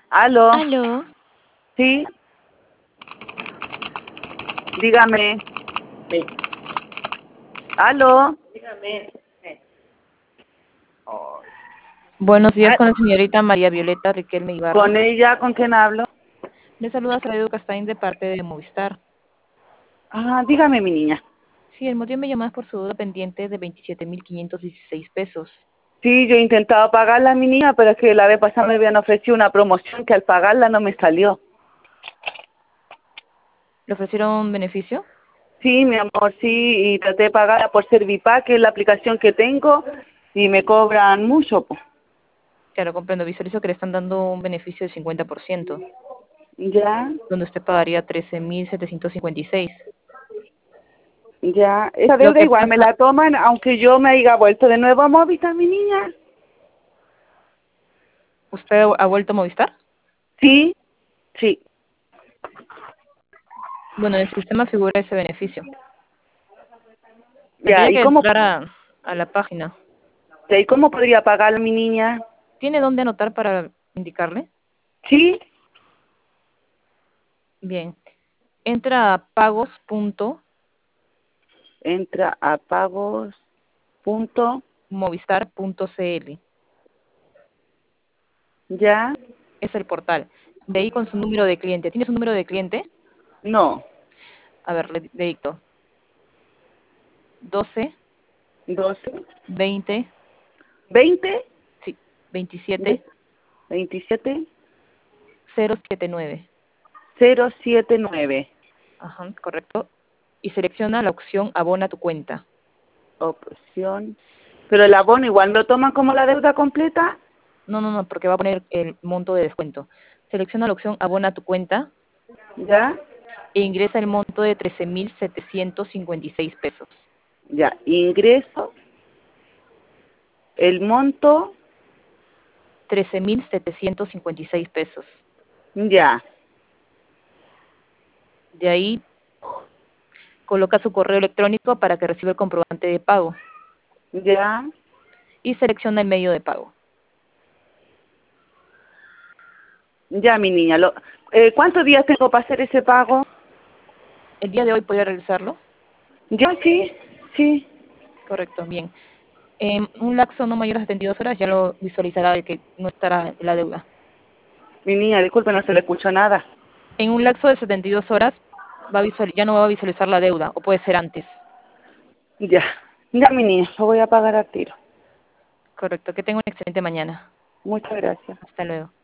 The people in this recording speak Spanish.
Aló, Aló, sí, dígame. Aló. buenos días Ah, con la señorita María Violeta Riquelme Ibarra. ¿con ella con quién hablo? Le saluda Saedo Castaín de parte de Movistar. Ah, dígame, mi niña. Sí, el motivo me llamaba por su deuda pendiente de 27.516 pesos. Sí, yo he intentado pagarla, mi niña, pero es que la vez pasada me habían ofrecido una promoción que al pagarla no me salió. ¿Le ofrecieron un beneficio? Sí, mi amor, sí, y traté de pagarla por Servipack, que es la aplicación que tengo, y me cobran mucho, pues. Claro, comprendo. Visualizo que le están dando un beneficio del 50%, Ya, donde usted pagaría 13.756. ya. Esa Lo deuda que igual me pasa, la toman, aunque yo me haya vuelto de nuevo a Movistar, mi niña. ¿usted ha vuelto a Movistar? Sí, sí. Bueno, en el sistema figura ese beneficio. Ya, Tendría que entrar a la página. ¿y cómo podría pagarla, mi niña? ¿Tiene dónde anotar para indicarle? Sí, Bien. Entra a pagos.movistar.cl. entra a pagos, punto, ya, Es el portal. De ahí con su número de cliente. ¿Tiene su número de cliente? no, A ver, le dicto. 12 12, 20, 20, sí, 27 27, 079. 079, Ajá, correcto. Y selecciona la opción abona tu cuenta. opción. Pero el abono igual lo toman como la deuda completa, No, no, no, porque va a poner el monto de descuento. Selecciona la opción abona tu cuenta ya, e ingresa el monto de 13.756 pesos. ya, ingreso, el monto, 13.756 pesos. ya, De ahí coloca su correo electrónico para que reciba el comprobante de pago ya, y selecciona el medio de pago. ya, mi niña. ¿Cuántos días tengo para hacer ese pago? El día de hoy podría realizarlo. Ya, sí, sí. Correcto, bien. En un lapso no mayor a 72 horas ya lo visualizará de que no estará en la deuda. Mi niña, disculpe, no se le escuchó nada. En un lapso de 72 horas ya no va a visualizar la deuda, o puede ser antes. Ya, ya, mi niña, lo voy a pagar a tiro. Correcto, que tenga una excelente mañana. Muchas gracias. Hasta luego.